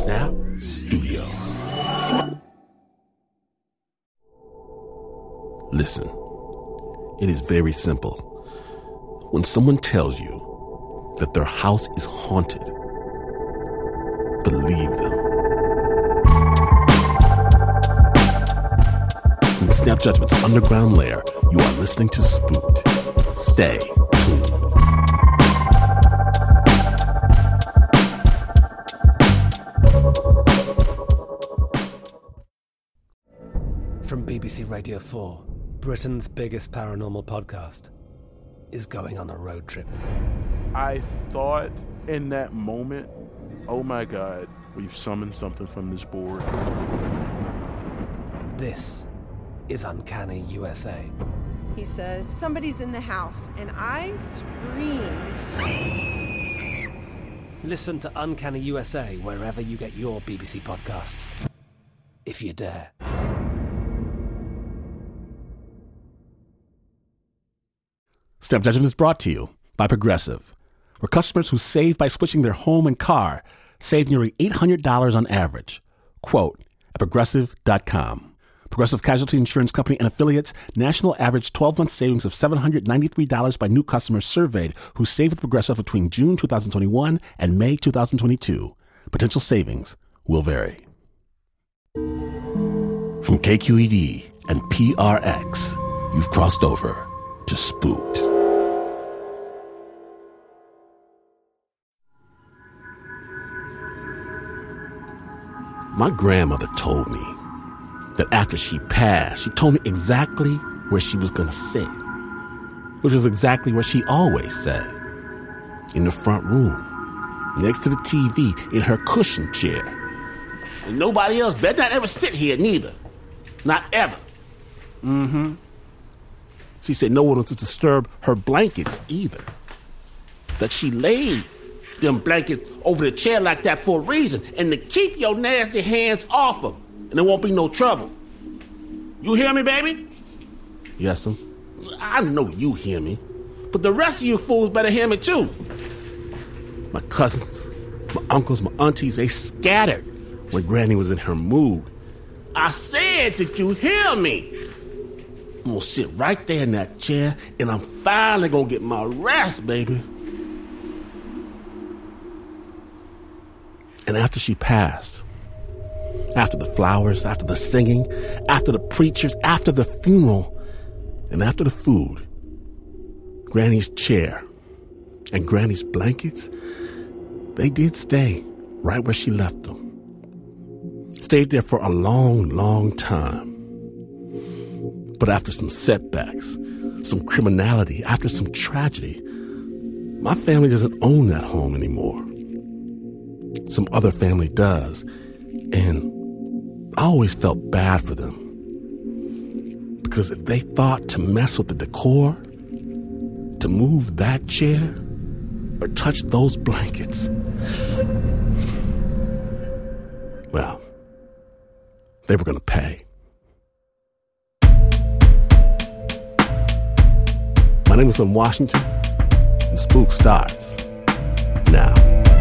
Snap Studios. Listen, it is very simple. When someone tells you that their house is haunted, believe them. From Snap Judgment's underground lair, you are listening to Spooked. Stay tuned. From BBC Radio 4, Britain's biggest paranormal podcast is going on a road trip. I thought in that moment, oh my God, we've summoned something from this board. This is Uncanny USA. He says, somebody's in the house, and I screamed. Listen to Uncanny USA wherever you get your BBC podcasts, if you dare. Snap Judgment is brought to you by Progressive, where customers who save by switching their home and car save nearly $800 on average. Quote at Progressive.com. Progressive Casualty Insurance Company and Affiliates. National average 12-month savings of $793 by new customers surveyed who saved with Progressive between June 2021 and May 2022. Potential savings will vary. From KQED and PRX, you've crossed over to Spooked. My grandmother told me that after she passed, she told me exactly where she was going to sit, which was exactly where she always sat, in the front room, next to the TV, in her cushion chair. And nobody else better not ever sit here, neither. Not ever. She said no one was to disturb her blankets either. That she laid them blankets over the chair like that for a reason, and to keep your nasty hands off them, and there won't be no trouble. You hear me, baby? Yes'm. I know you hear me, but the rest of you fools better hear me too. My cousins, my uncles, my aunties, they scattered when Granny was in her mood. I said, did you hear me? I'm gonna sit right there in that chair, and I'm finally gonna get my rest, baby. And after she passed, after the flowers, after the singing, after the preachers, after the funeral, and after the food, Granny's chair and Granny's blankets, they did stay right where she left them. Stayed there for a long, long time. But after some setbacks, some criminality, after some tragedy, my family doesn't own that home anymore. Some other family does, and I always felt bad for them. Because if they thought to mess with the decor, to move that chair, or touch those blankets, well, they were going to pay. My name is Lynn Washington, and Spook starts now.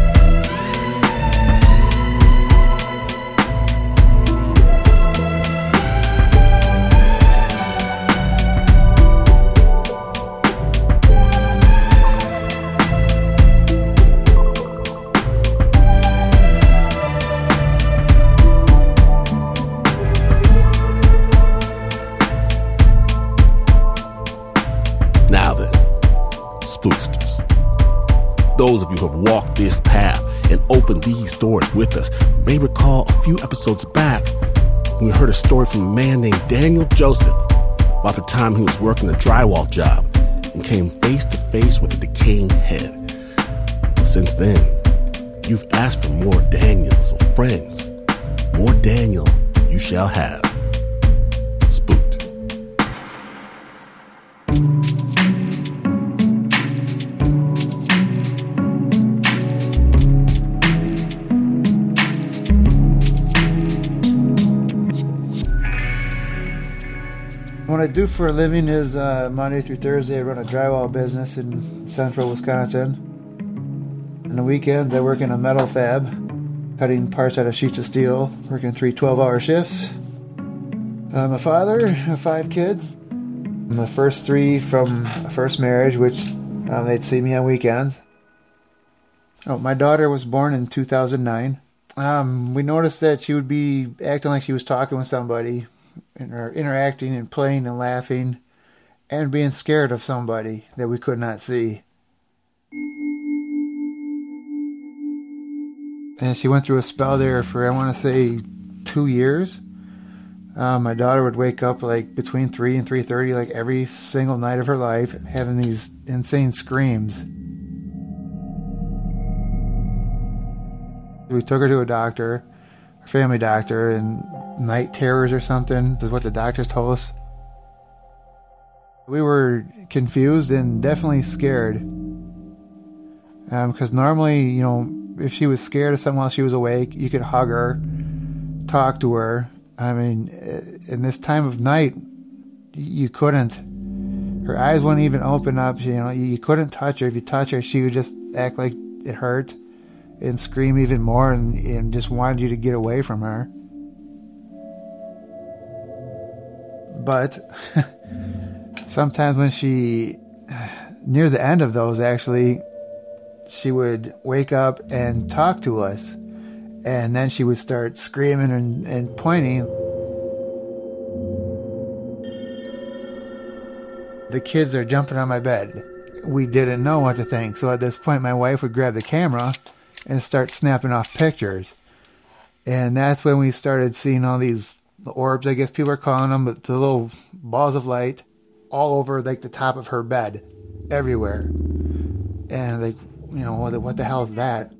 Spooksters. Those of you who have walked this path and opened these doors with us may recall a few episodes back when we heard a story from a man named Daniel Joseph about the time he was working a drywall job and came face to face with a decaying head. Since then, you've asked for more Daniels, so friends, more Daniel you shall have. Spooked. What I do for a living is Monday through Thursday I run a drywall business in central Wisconsin. On the weekends I work in a metal fab. cutting parts out of sheets of steel, working 3 12-hour shifts. I'm a father of 5 kids. The first 3 from a first marriage, which they'd see me on weekends. Oh, my daughter was born in 2009. We noticed that she would be acting like she was talking with somebody, or interacting and playing and laughing, and being scared of somebody that we could not see. And she went through a spell there for, I want to say, 2 years. My daughter would wake up like between 3 and 3:30, like every single night of her life, having these insane screams. We took her to a doctor, a family doctor, and night terrors or something is what the doctors told us. We were confused and definitely scared. Because normally, if she was scared of something while she was awake, you could hug her, talk to her. I mean, in this time of night, you couldn't. Her eyes wouldn't even open up. You couldn't touch her. If you touch her, she would just act like it hurt and scream even more and just wanted you to get away from her. But sometimes when near the end of those actually, she would wake up and talk to us. And then she would start screaming and pointing. The kids are jumping on my bed. We didn't know what to think. So at this point, my wife would grab the camera and start snapping off pictures. And that's when we started seeing all these orbs, I guess people are calling them, but the little balls of light all over like the top of her bed, everywhere. And like, what the hell is that?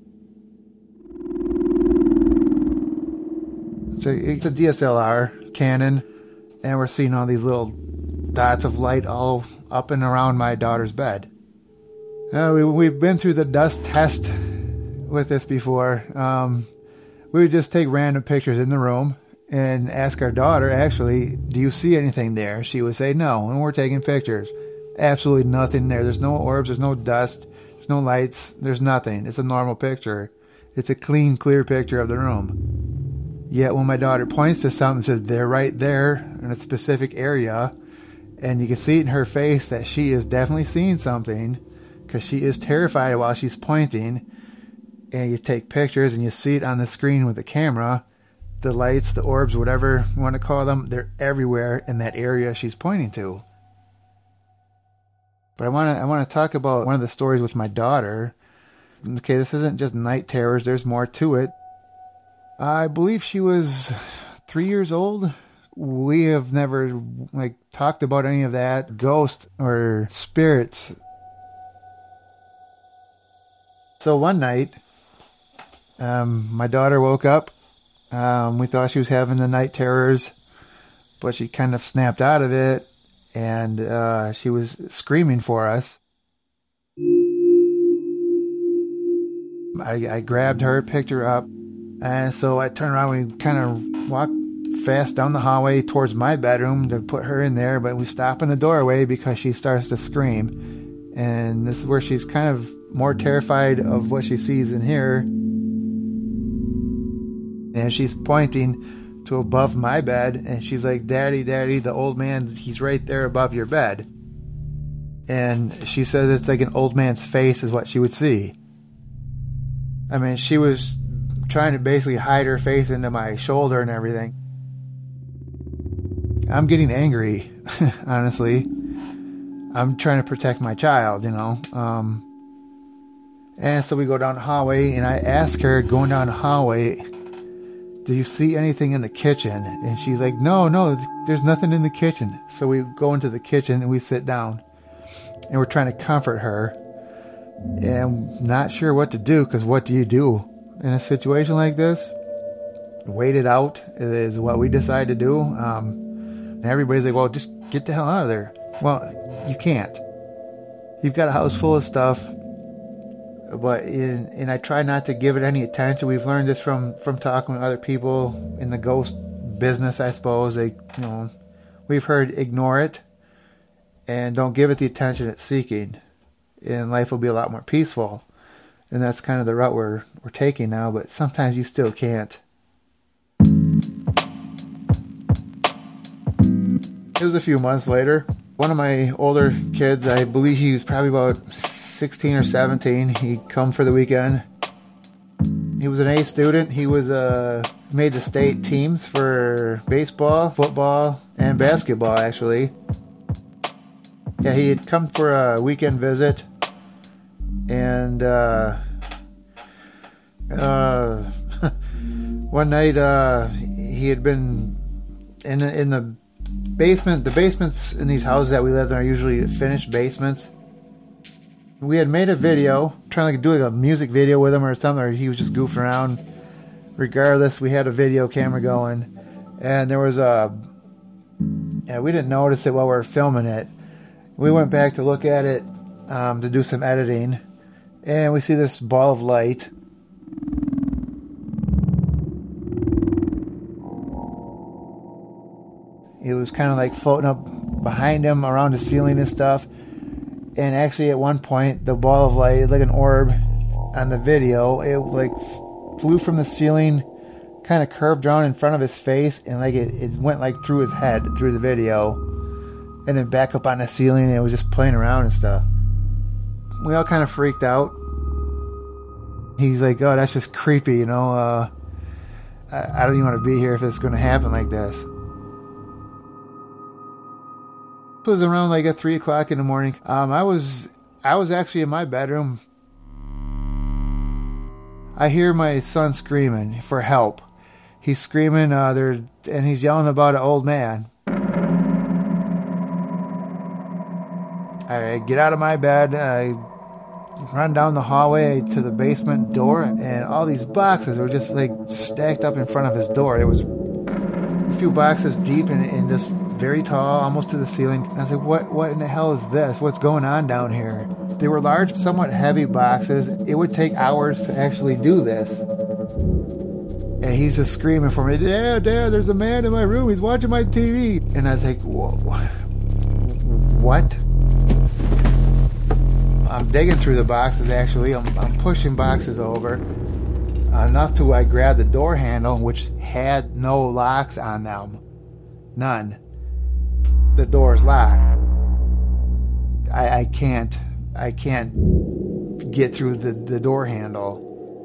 So it's a DSLR, Canon, and we're seeing all these little dots of light all up and around my daughter's bed. We've been through the dust test with this before. We would just take random pictures in the room and ask our daughter, actually, do you see anything there? She would say no, and we're taking pictures. Absolutely nothing there. There's no orbs, there's no dust, there's no lights, there's nothing. It's a normal picture. It's a clean, clear picture of the room. Yet when my daughter points to something and says, they're right there in a specific area, and you can see it in her face that she is definitely seeing something, because she is terrified while she's pointing, and you take pictures and you see it on the screen with the camera, the lights, the orbs, whatever you want to call them, they're everywhere in that area she's pointing to. But I want to talk about one of the stories with my daughter. Okay, this isn't just night terrors, there's more to it. I believe she was 3 years old. We have never talked about any of that, ghosts or spirits. So one night, my daughter woke up. We thought she was having the night terrors, but she kind of snapped out of it, and she was screaming for us. I grabbed her, picked her up, and so I turned around. We kind of walked fast down the hallway towards my bedroom to put her in there, but we stop in the doorway because she starts to scream. And this is where she's kind of more terrified of what she sees in here. And she's pointing to above my bed, and she's like, Daddy, Daddy, the old man, he's right there above your bed. And she says it's like an old man's face is what she would see. I mean, she was trying to basically hide her face into my shoulder and everything. I'm getting angry, honestly. I'm trying to protect my child, And so we go down the hallway, and I ask her, going down the hallway, do you see anything in the kitchen? And she's like, no, there's nothing in the kitchen. So we go into the kitchen, and we sit down, and we're trying to comfort her. And I'm not sure what to do, because what do you do in a situation like this? Wait it out is what we decide to do. And everybody's like, well, just get the hell out of there. Well, you can't. You've got a house full of stuff, and I try not to give it any attention. We've learned this from talking with other people in the ghost business, I suppose. We've heard ignore it and don't give it the attention it's seeking, and life will be a lot more peaceful. And that's kind of the route we're taking now, but sometimes you still can't. It was a few months later. One of my older kids, I believe he was probably about 16 or 17, he'd come for the weekend. He was an A student. He was made the state teams for baseball, football, and basketball, actually. Yeah, he had come for a weekend visit. And one night he had been in the basement. The basements in these houses that we live in are usually finished basements. We had made a video, trying to do like a music video with him or something, or he was just goofing around. Regardless, we had a video camera going, and there was we didn't notice it while we were filming it. We went back to look at it to do some editing, and we see this ball of light. It was kind of like floating up behind him around the ceiling and stuff. And actually at one point, the ball of light, like an orb on the video, it like flew from the ceiling, kind of curved around in front of his face, and like it went like through his head, through the video, and then back up on the ceiling, and it was just playing around and stuff. We all kind of freaked out. He's like, oh, that's just creepy, you know, I don't even want to be here if it's going to happen like this. It was around like at 3 o'clock in the morning. I was actually in my bedroom. I hear my son screaming for help. He's screaming and he's yelling about an old man. I get out of my bed. I run down the hallway to the basement door, and all these boxes were just like stacked up in front of his door. There was a few boxes deep and just very tall, almost to the ceiling. And I was like, what in the hell is this? What's going on down here? They were large, somewhat heavy boxes. It would take hours to actually do this. And he's just screaming for me, Dad, there's a man in my room. He's watching my TV. And I was like, what? I'm digging through the boxes, actually. I'm pushing boxes over. Enough to I grabbed the door handle, which had no locks on them. None. The door's locked. I can't get through the door handle.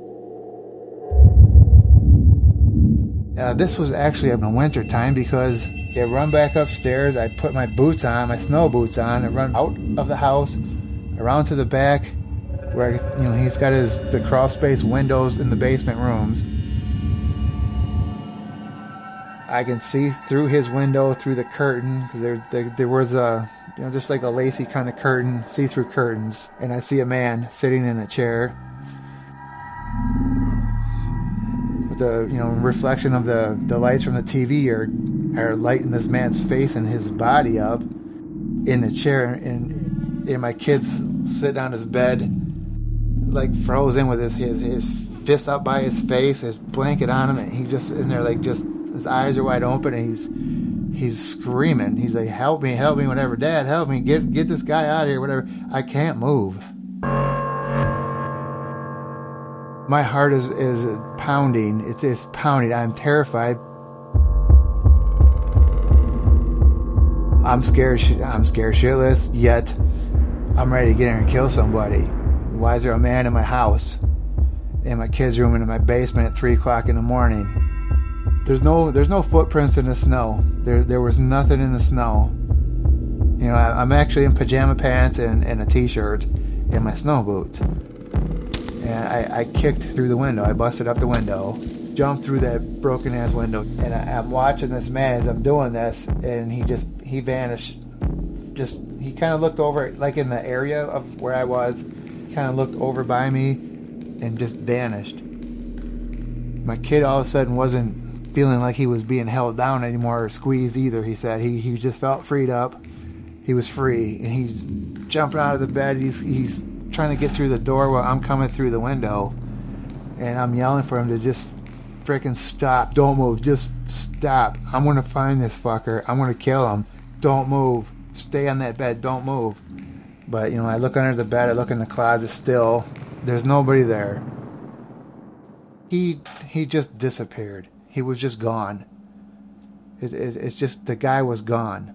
This was actually in the winter time, because I run back upstairs. I put my boots on, my snow boots on, and run out of the house, around to the back, where he's got the crawl space windows in the basement rooms. I can see through his window, through the curtain, because there was a, just like a lacy kind of curtain, see-through curtains, and I see a man sitting in a chair with the reflection of the lights from the TV are lighting this man's face and his body up in the chair, and my kids sit on his bed, like frozen with his fist up by his face, his blanket on him, and he's just in there like just. His eyes are wide open, and he's screaming. He's like, help me, whatever. Dad, help me, get this guy out of here, whatever. I can't move. My heart is pounding. It's pounding. I'm terrified. I'm scared shitless, yet I'm ready to get in and kill somebody. Why is there a man in my house, in my kids' room, and in my basement at 3 o'clock in the morning? There's no footprints in the snow. There was nothing in the snow. I'm actually in pajama pants and a t-shirt and my snow boots. And I kicked through the window. I busted up the window, jumped through that broken ass window, and I'm watching this man as I'm doing this, and he vanished. He kind of looked over, like in the area of where I was, kind of looked over by me and just vanished. My kid all of a sudden wasn't feeling like he was being held down anymore or squeezed either. He said he just felt freed up. He was free, and he's jumping out of the bed. He's trying to get through the door while I'm coming through the window, and I'm yelling for him to just freaking stop. Don't move. Just stop. I'm going to find this fucker. I'm going to kill him. Don't move. Stay on that bed. Don't move. But I look under the bed. I look in the closet still. There's nobody there. He just disappeared. He was just gone. It's just, the guy was gone.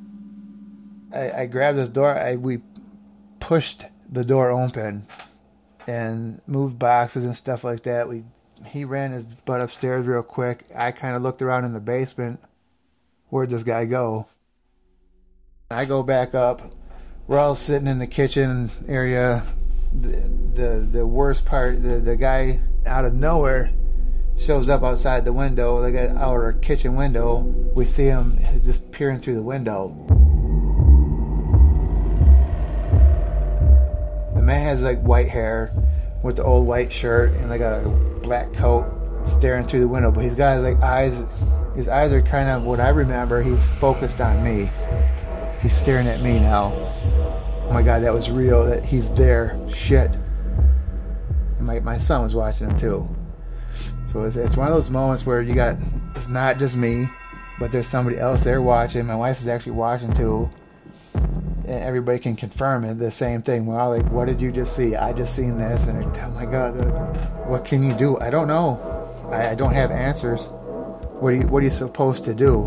I grabbed this door. We pushed the door open and moved boxes and stuff like that. He ran his butt upstairs real quick. I kind of looked around in the basement. Where'd this guy go? I go back up. We're all sitting in the kitchen area. The worst part, the guy out of nowhere shows up outside the window, like out our kitchen window. We see him just peering through the window. The man has like white hair with the old white shirt and like a black coat, staring through the window, but he's got like eyes. His eyes are kind of what I remember. He's focused on me. He's staring at me now. Oh my God, that was real. That he's there. Shit. And my son was watching him too. So it's one of those moments where it's not just me, but there's somebody else there watching. My wife is actually watching too. And everybody can confirm it, the same thing. We're all like, what did you just see? I just seen this. And oh my God, what can you do? I don't know. I don't have answers. What are you supposed to do?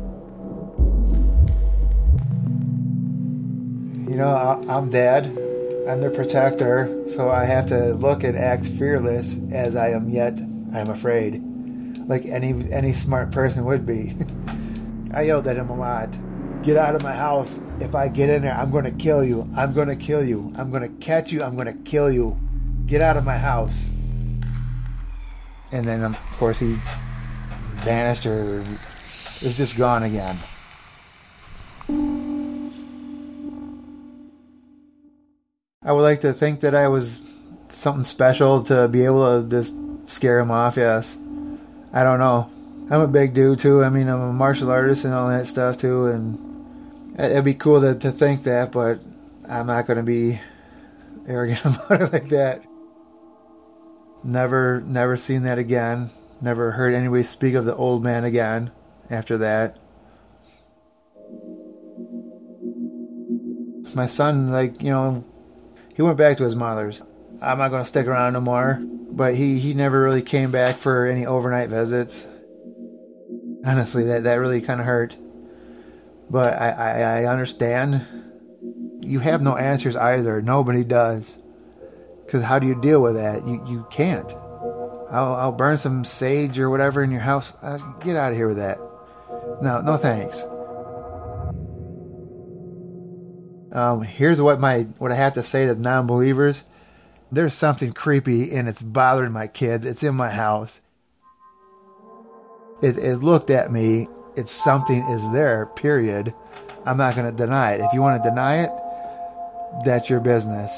You know, I'm dad. I'm the protector, so I have to look and act fearless as I am, yet I'm afraid. Like any smart person would be. I yelled at him a lot. Get out of my house. If I get in there, I'm going to kill you. I'm going to kill you. I'm going to catch you. I'm going to kill you. Get out of my house. And then, of course, he vanished or was just gone again. I would like to think that I was something special to be able to just scare him off, yes. I don't know. I'm a big dude, too. I mean, I'm a martial artist and all that stuff, too, and it'd be cool to think that, but I'm not going to be arrogant about it like that. Never seen that again. Never heard anybody speak of the old man again after that. My son, he went back to his mother's. I'm not going to stick around no more, but he never really came back for any overnight visits. Honestly, that really kind of hurt. But I understand. You have no answers either. Nobody does. Because how do you deal with that? You can't. I'll burn some sage or whatever in your house. Get out of here with that. No thanks. Here's what I have to say to non-believers. There's something creepy and it's bothering my kids. It's in my house. It looked at me. It's something is there, period. I'm not going to deny it. If you want to deny it, that's your business.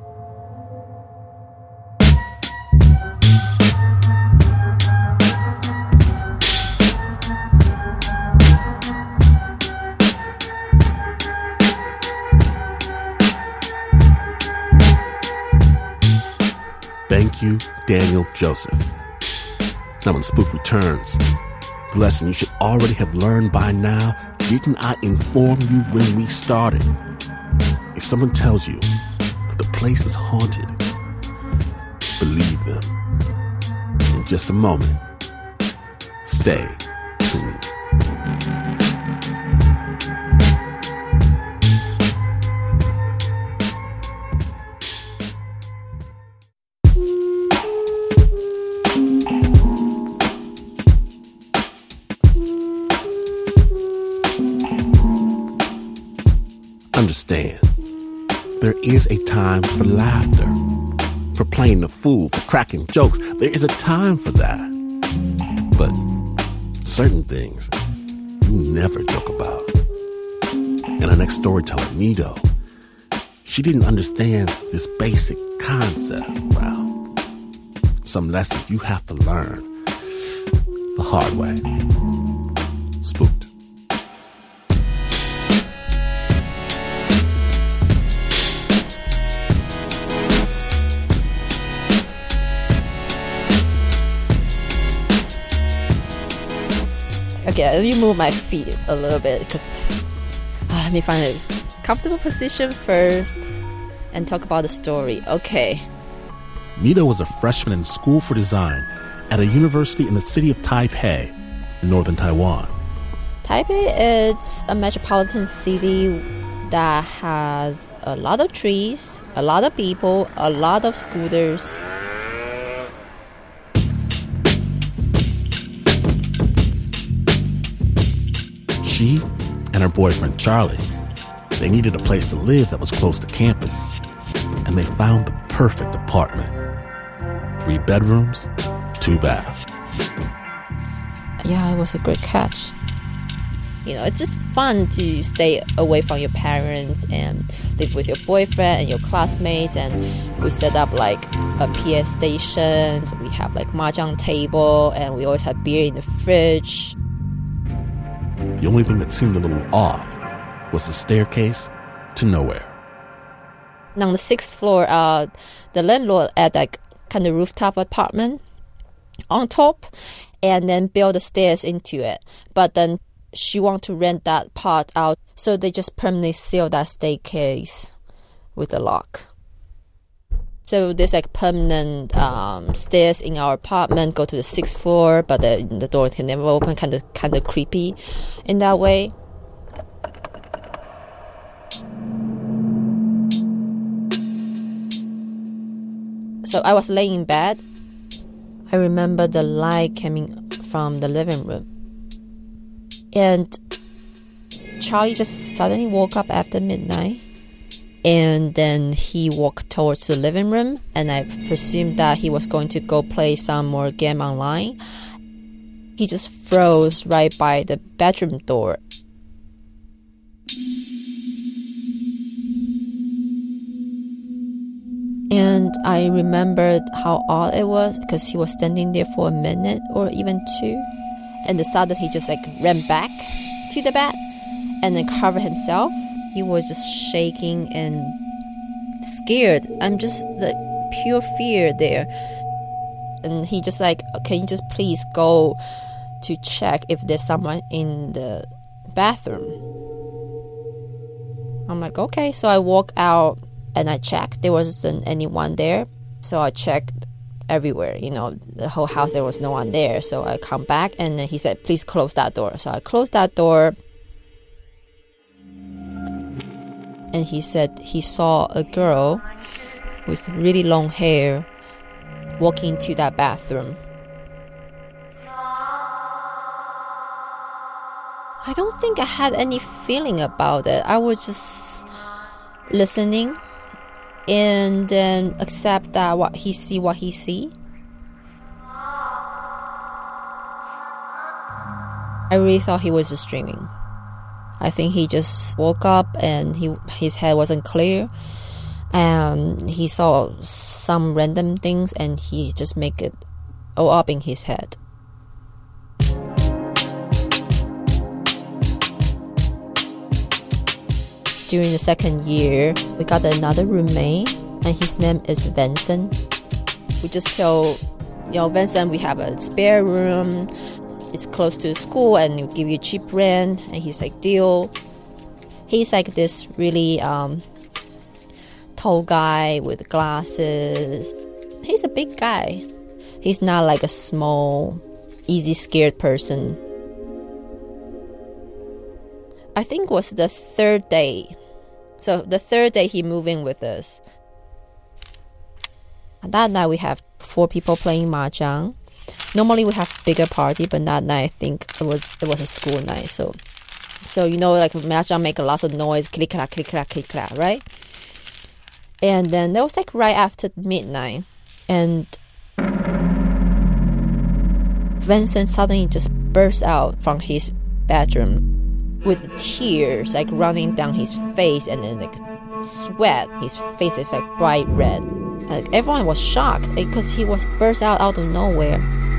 Thank you, Daniel Joseph. Now when Spook returns, the lesson you should already have learned by now, didn't I inform you when we started? If someone tells you that the place is haunted, believe them. In just a moment, stay tuned. Understand, there is a time for laughter, for playing the fool, for cracking jokes. There is a time for that. But certain things you never joke about. And our next storyteller, Nido, she didn't understand this basic concept. Well, some lesson you have to learn the hard way. Spooked. Okay, let me move my feet a little bit because let me find a comfortable position first and talk about the story. Okay, Mito was a freshman in school for design at a university in the city of Taipei in northern Taiwan. Taipei is a metropolitan city that has a lot of trees, a lot of people, a lot of scooters. She and her boyfriend Charlie, they needed a place to live that was close to campus, and they found the perfect apartment. 3 bedrooms, 2 baths. Yeah, it was a great catch. It's just fun to stay away from your parents and live with your boyfriend and your classmates. And we set up like a PS station. So we have like mahjong table, and we always have beer in the fridge. The only thing that seemed a little off was the staircase to nowhere. On the 6th floor, the landlord had like kind of rooftop apartment on top, and then build the stairs into it. But then she want to rent that part out, so they just permanently seal that staircase with a lock. So there's like permanent stairs in our apartment, go to the 6th floor, but the door can never open, kind of creepy in that way. So I was laying in bed. I remember the light coming from the living room. And Charlie just suddenly woke up after midnight. And then he walked towards the living room. And I presumed that he was going to go play some more game online. He just froze right by the bedroom door. And I remembered how odd it was, because he was standing there for a minute or even 2. And decided he just like ran back to the bed and then covered himself. He was just shaking and scared. I'm just like pure fear there. And he just like, can you just please go to check if there's someone in the bathroom? I'm like, okay. So I walk out and I checked. There wasn't anyone there. So I checked everywhere, the whole house, there was no one there. So I come back, and then he said, please close that door. So I closed that door, and he said he saw a girl with really long hair walking into that bathroom. I don't think I had any feeling about it. I was just listening and then accept that what he see. I really thought he was just dreaming. I think he just woke up and his head wasn't clear, and he saw some random things and he just make it all up in his head. During the 2nd year, we got another roommate, and his name is Vincent. We just tell, Vincent, we have a spare room. It's close to school, and we'll give you cheap rent. And he's like, deal. He's like this really tall guy with glasses. He's a big guy. He's not like a small, easy scared person. I think it was the 3rd day. So the 3rd day he moved in with us. And that night we have 4 people playing mahjong. Normally we have bigger party, but that night I think it was a school night. So like mahjong make a lot of noise, click clack, click clack, click clack, right? And then that was like right after midnight, and Vincent suddenly just burst out from his bedroom with tears like running down his face, and then like sweat. His face is like bright red. Like everyone was shocked because he was burst out of nowhere.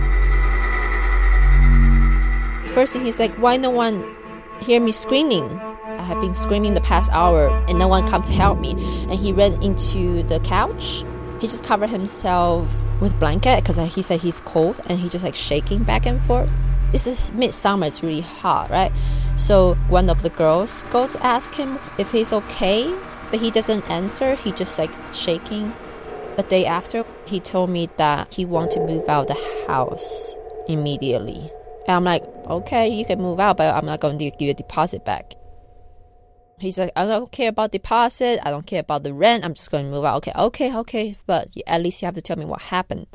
First thing he's like, why no one hear me screaming? I have been screaming the past hour and no one come to help me. And he ran into the couch. He just covered himself with blanket because he said he's cold, and he just like shaking back and forth. This is midsummer, it's really hot, right? So one of the girls go to ask him if he's okay, but he doesn't answer. He just like shaking. A day after, he told me that he wanted to move out of the house immediately. And I'm like, okay, you can move out, but I'm not going to give you a deposit back. He's like, I don't care about deposit. I don't care about the rent. I'm just going to move out. Okay. But at least you have to tell me what happened.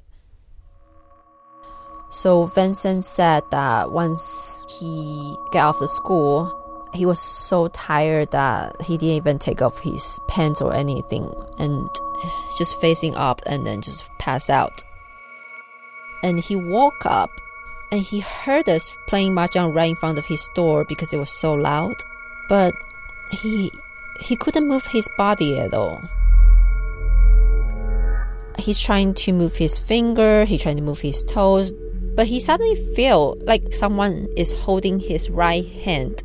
So Vincent said that once he got off the school, he was so tired that he didn't even take off his pants or anything and just facing up and then just pass out. And he woke up and he heard us playing mahjong right in front of his door because it was so loud. But he couldn't move his body at all. He's trying to move his finger, he's trying to move his toes, but he suddenly feel like someone is holding his right hand.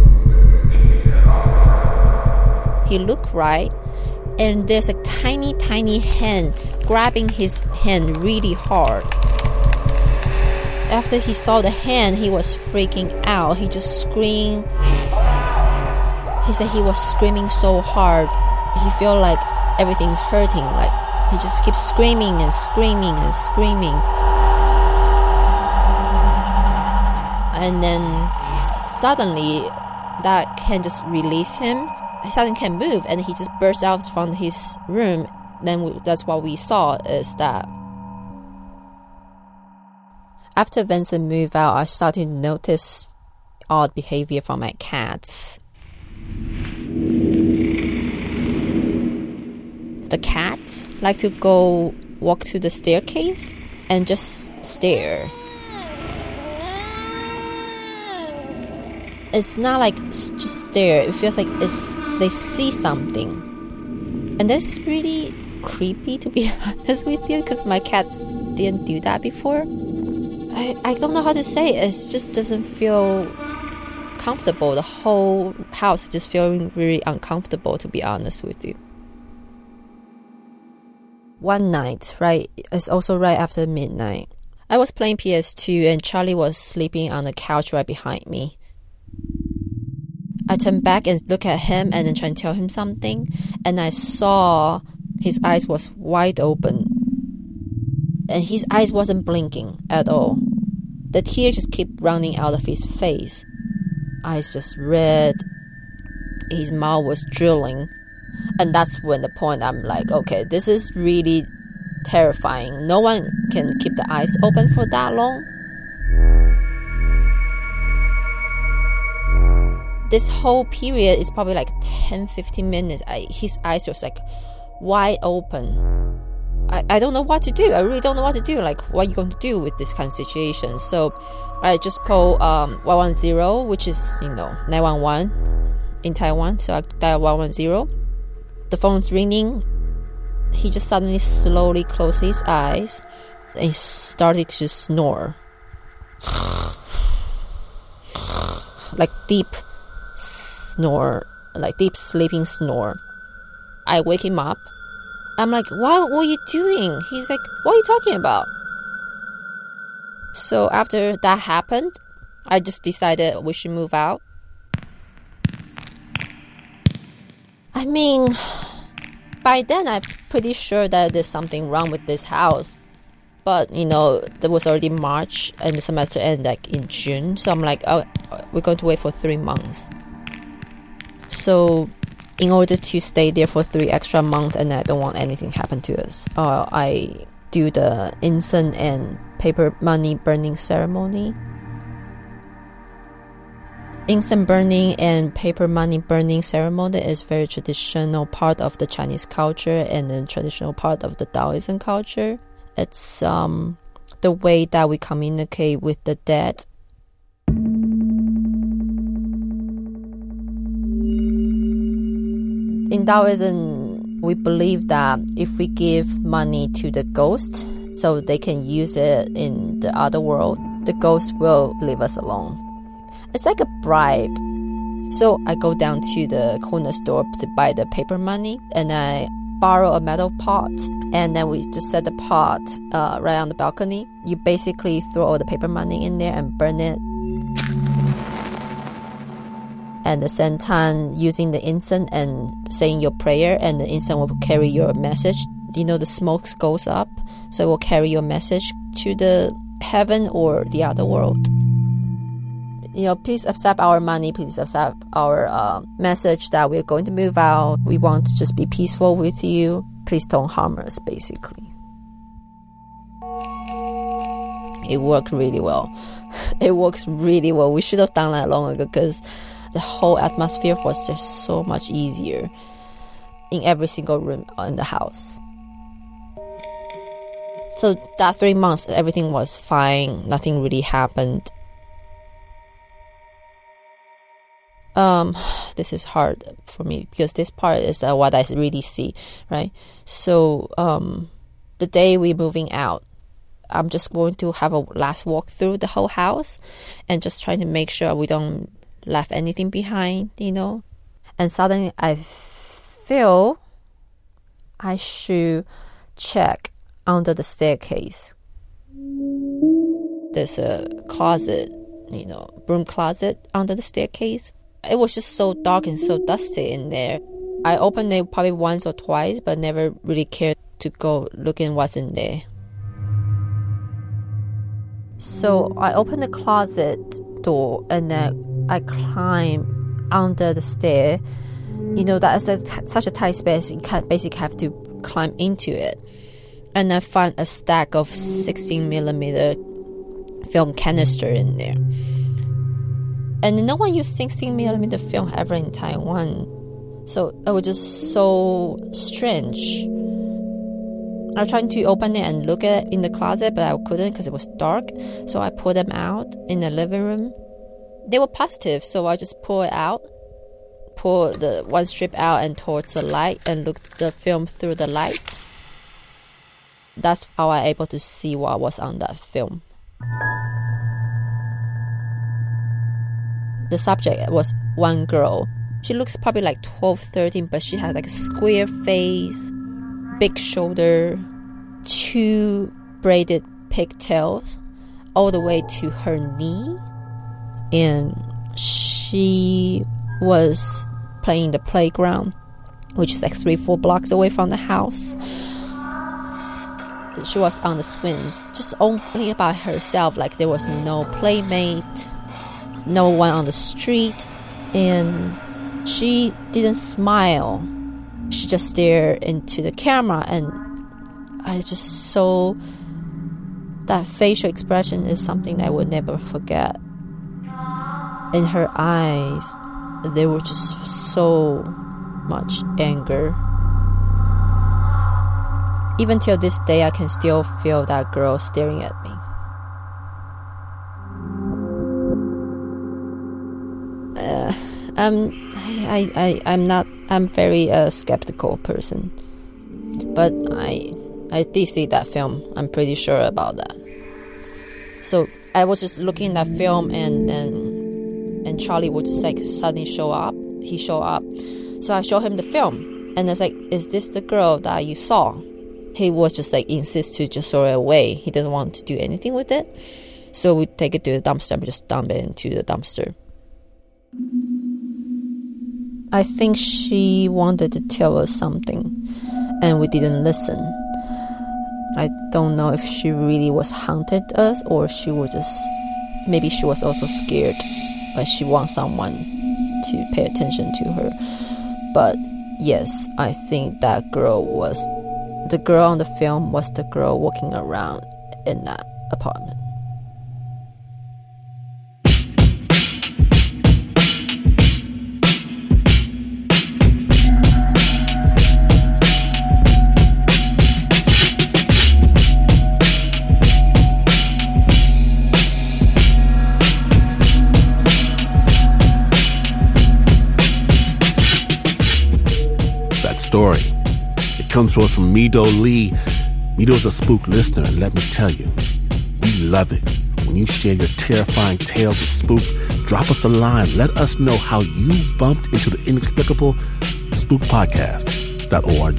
He looked right, and there's a tiny hand grabbing his hand really hard. After he saw the hand, he was freaking out. He just screamed. He said he was screaming so hard. He felt like everything's hurting. Like he just keeps screaming and screaming and screaming. And then suddenly, that hand just released him. He suddenly can't move, and he just burst out from his room. Then that's what we saw is that after Vincent moved out, I started to notice odd behavior from my cats. The cats like to go walk to the staircase and just stare. It's not like just stare. It feels like they see something. And that's really creepy, to be honest with you, because my cat didn't do that before. I don't know how to say it. It just doesn't feel comfortable. The whole house just feeling really uncomfortable, to be honest with you. One night, it's also right after midnight, I was playing PS2 and Charlie was sleeping on the couch right behind me. I turned back and looked at him and then tried to tell him something, and I saw his eyes was wide open. And his eyes wasn't blinking at all. The tears just kept running out of his face. Eyes just red. His mouth was drilling. And that's when the point I'm like, okay, this is really terrifying. No one can keep the eyes open for that long. This whole period is probably like 10-15 minutes. His eyes was like wide open. I don't know what to do. I really don't know what to do. Like, what are you going to do with this kind of situation? So I just call 110, which is 911 in Taiwan. So I dial 110. The phone's ringing. He just suddenly slowly closed his eyes and he started to snore. Like deep snore, like deep sleeping snore. I wake him up. I'm like, what are you doing? He's like, what are you talking about? So after that happened, I just decided we should move out. I mean, by then I'm pretty sure that there's something wrong with this house. But, there was already March and the semester ended like in June. So I'm like, oh, we're going to wait for 3 months. So in order to stay there for 3 extra months and I don't want anything happen to us, I do the incense and paper money burning ceremony. Incense burning and paper money burning ceremony is very traditional part of the Chinese culture and a traditional part of the Taoism culture. It's the way that we communicate with the dead. In Taoism, we believe that if we give money to the ghost so they can use it in the other world, the ghost will leave us alone. It's like a bribe. So I go down to the corner store to buy the paper money and I borrow a metal pot and then we just set the pot right on the balcony. You basically throw all the paper money in there and burn it. And at the same time, using the incense and saying your prayer, and the incense will carry your message the smoke goes up, so it will carry your message to the heaven or the other world. Please accept our money. Please accept our message that we're going to move out. We want to just be peaceful with you. Please don't harm us, basically. It worked really well. It works really well. We should have done that long ago because the whole atmosphere was just so much easier in every single room in the house. So that 3 months, everything was fine. Nothing really happened. This is hard for me because this part is what I really see, right? So the day we're moving out, I'm just going to have a last walk through the whole house and just trying to make sure we don't left anything behind, And suddenly I feel I should check under the staircase. There's a closet, broom closet under the staircase. It was just so dark and so dusty in there. I opened it probably once or twice, but never really cared to go looking what's in there. So I opened the closet door and then I climb under the stair. That is such a tight space, you can't basically have to climb into it. And I found a stack of 16mm film canister in there. And no one used 16mm film ever in Taiwan. So it was just so strange. I was trying to open it and look at it in the closet, but I couldn't because it was dark. So I pulled them out in the living room. They were positive, so I just pulled the one strip out and towards the light and looked the film through the light. That's how I was able to see what was on that film. The subject was one girl. She looks probably like 12, 13, but she had like a square face, big shoulder, 2 braided pigtails all the way to her knee. And she was playing in the playground, which is like 3-4 blocks away from the house. She was on the swing, just only about herself, like there was no playmate, no one on the street, and she didn't smile. She just stared into the camera, and I just saw that facial expression is something I would never forget. In her eyes, there was just so much anger. Even till this day, I can still feel that girl staring at me. I'm very skeptical person, but I did see that film. I'm pretty sure about that. So I was just looking at that film, and Charlie would just like suddenly show up. He showed up, so I showed him the film, and I was like, "Is this the girl that you saw?" He was just like insist to just throw it away. He didn't want to do anything with it, so we take it to the dumpster. We just dump it into the dumpster. I think she wanted to tell us something, and we didn't listen. I don't know if she really was haunted us, or she was just, maybe she was also scared, but she wants someone to pay attention to her. But yes, I think that girl was, the girl on the film was the girl walking around in that apartment. Story. It comes to us from Mido Lee. Mido's a Spook listener, and let me tell you, we love it. When you share your terrifying tales with Spook, drop us a line. Let us know how you bumped into the inexplicable. Spookpodcast.org.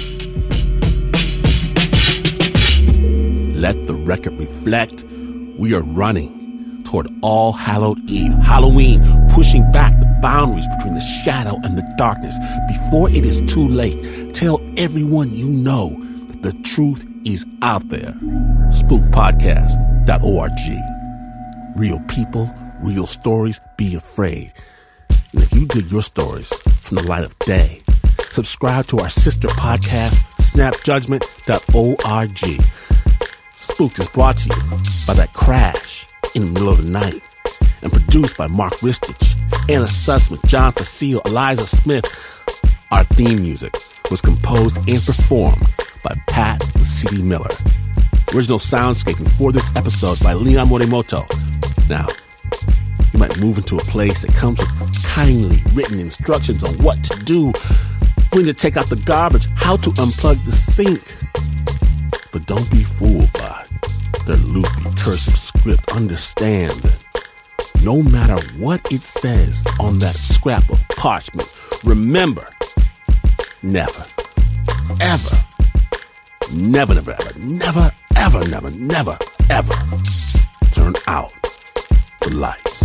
Let the record reflect. We are running toward All Hallowed Eve, Halloween, pushing back the boundaries between the shadow and the darkness before it is too late. Tell everyone you know The truth is out there. Spookpodcast.org. Real people, real stories, be afraid. And if you dig your stories from the light of day, subscribe to our sister podcast, snapjudgment.org. Spooked is brought to you by that crash in the middle of the night and produced by Mark Ristich, Anna Sussman, John Facile, Eliza Smith. Our theme music was composed and performed by Pat C.D. Miller. Original soundscaping for this episode by Leon Morimoto. Now, you might move into a place that comes with kindly written instructions on what to do, when to take out the garbage, how to unplug the sink. But don't be fooled by their loopy, cursive script. Understand that no matter what it says on that scrap of parchment, remember, never, ever, never, never, ever, never, ever, never, never, ever turn out the lights.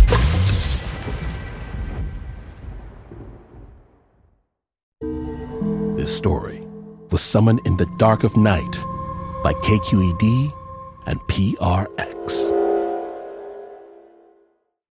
This story was Summoned in the Dark of Night by KQED and PRX.